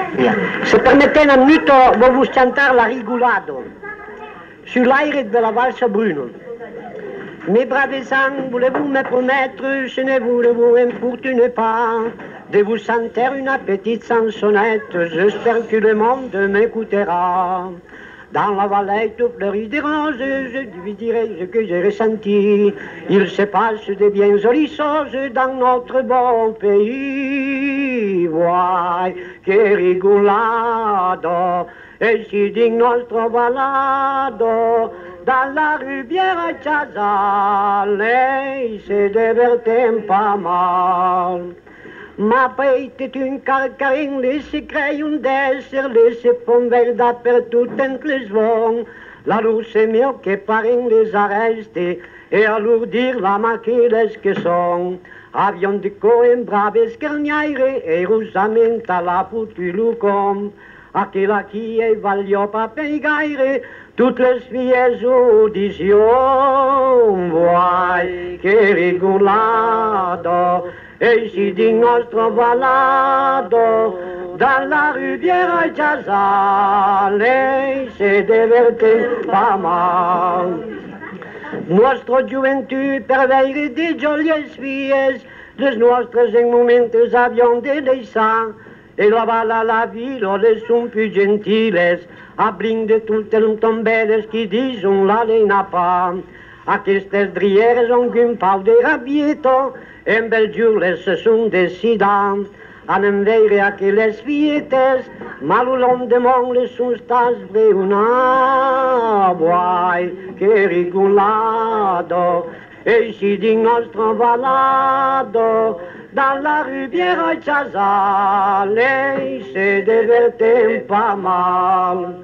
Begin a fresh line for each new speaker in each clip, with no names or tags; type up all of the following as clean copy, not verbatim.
Via. Se permettete un minuto, voglio vous chanter la rigolado sur l'aire de la valse Bruno. Mes braves amis, voulez-vous me promettre, je ne vous importune pas, de vous chanter une petite chansonnette, j'espère que le monde m'écoutera. Dans la vallée tout fleurie des roses, je lui dirai ce que j'ai ressenti. Il se passe de bien jolies choses dans notre bon pays. Vai, che rigolado, e si di nostro ballado, dalla riviera Chazal, se divertem pas mal. Ma peitet un carcarin, laisse crei un desser, laisse pomvel dappertut en les vents. La luce mio che parin les arresti, e all'urdir la machiles che son. Avion de coen braves carniaire, e rusament a la putulucom. Aquella qui e vaglio pa peigaire, toutes les filles audition. Vai, che rigolado, e si di nostro ballado, dalla riviera Chazal, se diverte pas mal. Nostra gioventù per avere di jolies filles, les nostres en moments avions de deixar, e la bala la vila, les sont plus gentiles, a bling de toutes les tombelles qui disent la lena pas. Aquestes drieres ont un pau de rabieto, en bel jour les se sont décidant, a n'enveire aquelles filletes, malulom de mon les sont stas breuna. Vai, che rigolado, e si di nostro ballado, dalla riviera Chazal, se divertem pas mal.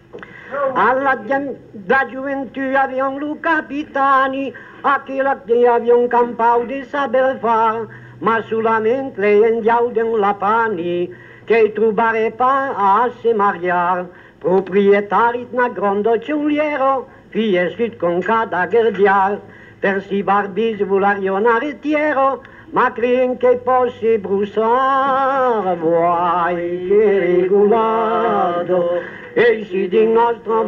Alla gioventù avion lu capitani, aquella che avion campau di saber far, ma solamente le endiauden la pani, che trovare pas a se mariar. Proprietarit na grondo ciuliero, fie sud con cada guerdiar, per si barbis volarion arretiero, ma crien che possi brussar. Vai, che rigolado, e si di nostro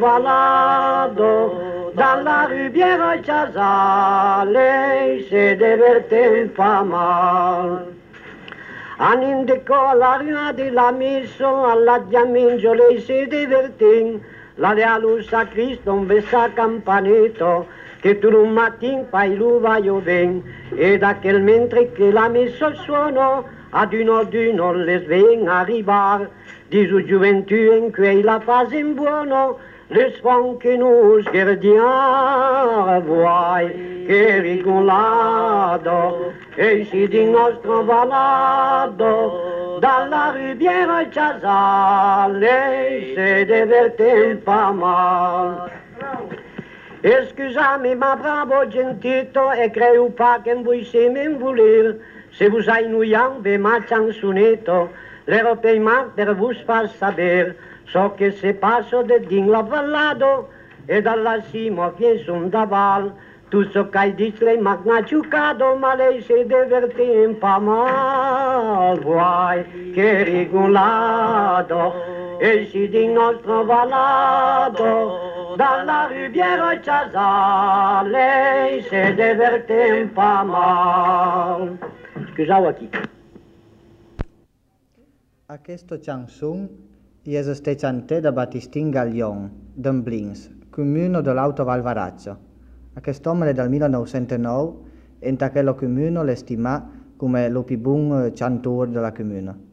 ballado, dalla riviera Chazal, se divertem pas mal. Han indicò la runa della messo, all'addiamento lei si divertin, la lealus a Cristo un bessa campanetto, che tu un mattin fai l'uva io ven, e da quel mentre che la messo suono, ad uno les ven arrivar, di su gioventù in cui la fase in buono, les font che nos guerdiar. Vai, che rigolado, e si di nostro ballado, dalla riviera Chazal, se divertem pas mal. Excusami ma bravo gentito, e creu pas che voi se men voler, se vous ainuiam ve ma chansonetto, l'européen per vous far saber, so che se passo de din la ballado, e dalla cima fiesun daval, tu so che hai dit lei magna ciucado, ma lei se divertim pas mal. Vai, che rigolado, e si di nostro ballado, dalla riviera Chazal, se divertim pas mal. Scusau aquí.
Aquesta chanson és este chanter de Batistin Gallon, d'Emblins, comune de l'Alto Val Baratxa. Aquest home del 1909, en aquella comune l'estimà come lo più buon chanteur de la comune.